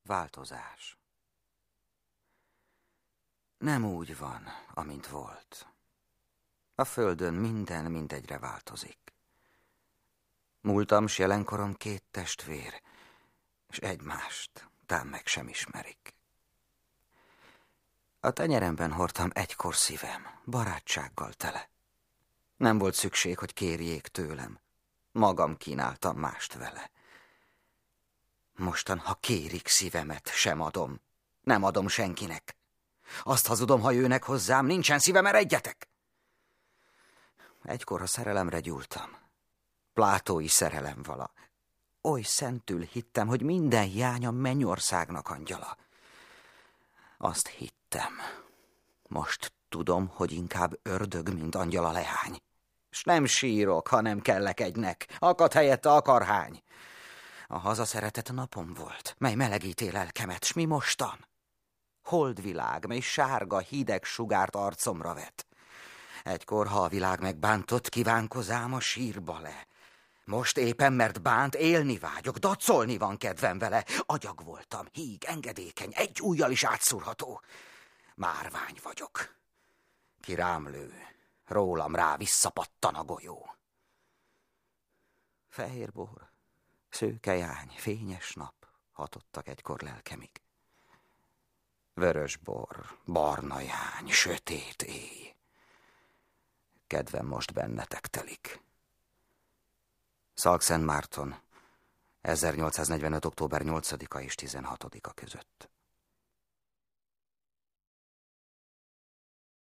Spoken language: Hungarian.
Változás. Nem úgy van, amint volt. A földön minden mindegyre változik. Múltam s jelenkorom két testvér, és egymást tám meg sem ismerik. A tenyeremben hordtam egykor szívem, barátsággal tele. Nem volt szükség, hogy kérjék tőlem. Magam kínáltam mást vele. Mostan, ha kérik szívemet, sem adom. Nem adom senkinek. Azt hazudom, ha jönnek hozzám, nincsen szívem, eredjetek! Egykor a szerelemre gyúltam. Plátói szerelem vala. Oly szentül hittem, hogy minden jánya mennyországnak angyala. Azt hittem. Most tudom, hogy inkább ördög, mint angyala leány. S nem sírok, ha nem kellek egynek. Akad helyette akarhány. A hazaszeretet napom volt, mely melegíté lelkemet, s mi mostan? Holdvilág, mely sárga, hideg sugárt arcomra vet. Egykor, ha a világ megbántott, kívánkozám a sírba le. Most éppen, mert bánt, élni vágyok, dacolni van kedvem vele. Agyag voltam, híg, engedékeny, egy ujjal is átszúrható. Márvány vagyok. Ki rám lő, rólam rá visszapattan a golyó. Fehér bor, szőke jány, fényes nap hatottak egykor lelkemig. Vörös bor, barna jány, sötét éj. Kedvem most bennetek telik. Szalkszentmárton, 1845. október 8-a és 16-a között.